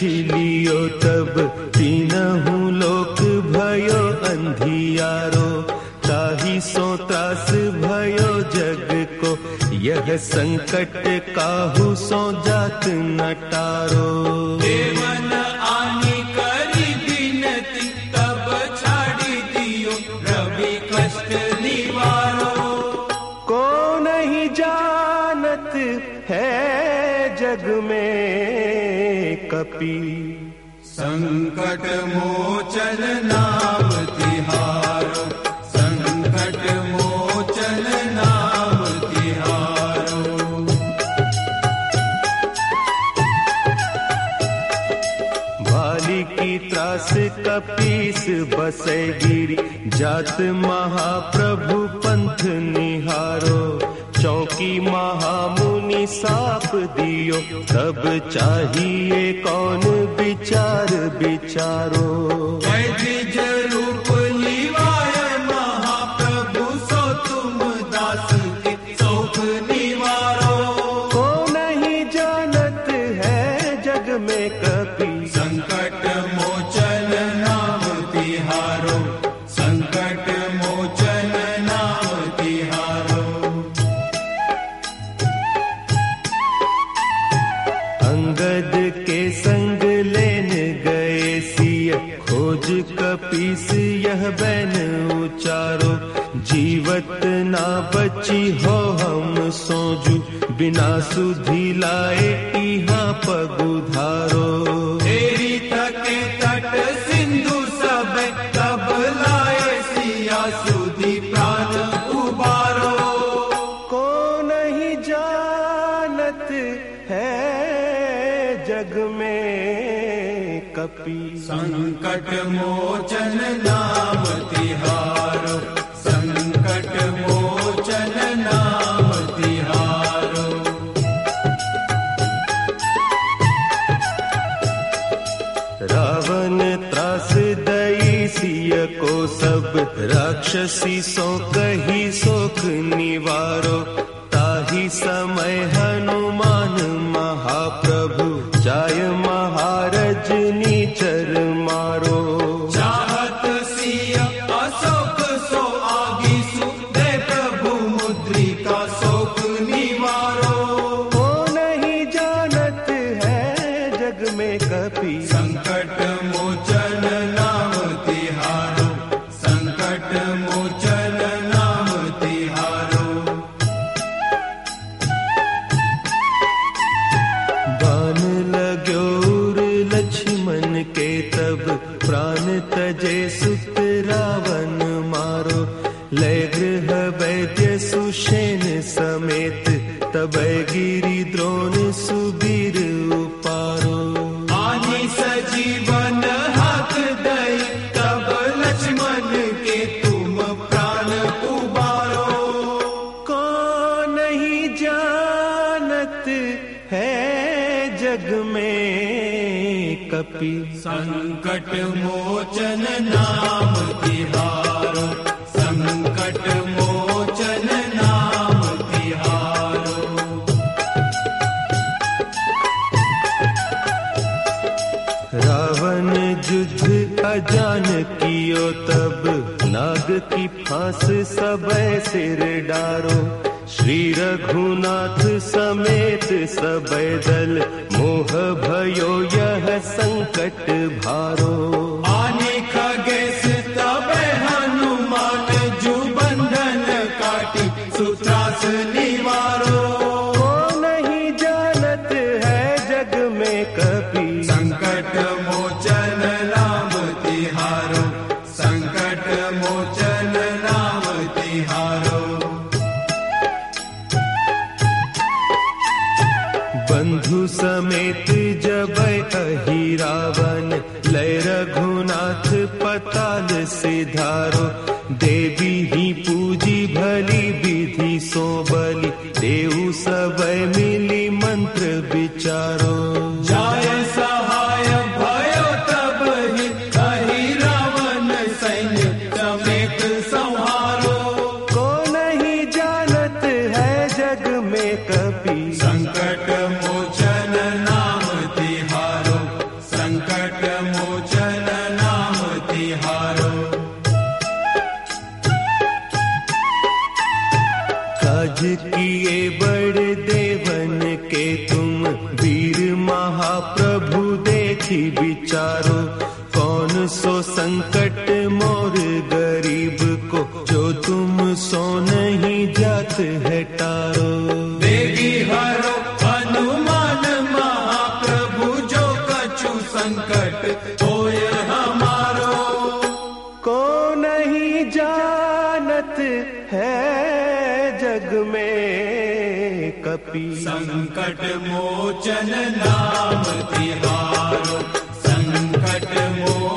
लियो तब तीनहु लोक भयो अंधियारो, ताहि सो त्रास भयो जग को, यह संकट काहू सो जात न टारो। देवन आनी करी बिनती, तब छाड़ी दियो रवि कष्ट निवारो। को नहीं जानत है जग में कपि, संकट मोचन नाम तिहारो, संकट मोचन नाम तिहारो। भाली की त्रास कपीस बसे गिरी, जात महाप्रभु पंथ निहारो। चौकी महामुनि साप दियो, तब चाहिए कौन विचार विचारो। द्विज रूप निवाय महाप्रभु, सो तुम दास के शोक निवारो। को नहीं जानत है जग में कपि, संकट मोचन नाम तिहारो, संकट मोचन नाम तिहारो। अंगद के संग लेन गए सिय, खोज कपीस यह बैन उचारो। जीवत ना बची हो हम सोजू, बिना सुधि लाए इहाँ पगुधारो। तेरी थके तट सिंधु सब, तब लाए सिया सुधि प्राण उबारो। को नहीं जानत है जग में कपि, संकट मोचन नाम तिहारो, संकट मोचन नाम तिहारो। रावण त्रास दई सिय को सब, राक्षसी सो कही सोख निवारो। ताहि समय हनुमान महाप्रभु, जाय महारज नीचर मारो। चाहत सिय अशोक सो आगीसु, दे प्रभु मुद्रिका शोक निवारो। को नहीं जानत है जग में कपि, संकट मोचन नाम तिहारो, संकट मोचन नाम तिहारो। बाण लाग्यो उर लक्ष्मण के तब, प्राण तजे सुत रावण मारो। लय गृह वैद्य सुषेण समेत, तब गिरि द्रोण सुबीर उपारो। आनी सजीवन हाथ दई, तब लक्ष्मण के तुम प्राण उबारो। को नहीं जानत है जग में कपि, संकट मोचन नाम तिहारो, संकट मोचन नाम तिहारो। रावण युद्ध अजान कियो तब, नाग की फांस सबे सिर डारो। श्री रघुनाथ समेत सबे दल, मोह भयो यह संकट भारो। आने खगेश तब हनुमान, जु बंधन काटी सुत्रास निवारो। को नहीं जानत है जग में कपि, संकट मोचन नाम तिहारो, संकट मोचन नाम तिहारो। बंधु समेत जब अहि रावण, लय रघुनाथ पताल सिधारो। देवी ही पूजी भली विधि सो बलि, देव सब मिली मंत्र विचारो। जाय सहाय भयो तब ही, अहि रावण सैन्य समेत संहारो। को नहीं जानत है जग में कपि, संकट मोचन नाम तिहारो, किए बड़े देवन के तुम, वीर महाप्रभु देखी विचारो, कौन सो संकट मोर गरीब को, जो तुम सो नहीं जात है टारो। देगी हरो हनुमान महाप्रभु, जो कछु संकट होय हमारो। को नहीं जानत है जग में कपि, संकट मोचन नाम तिहारो, संकट मोचन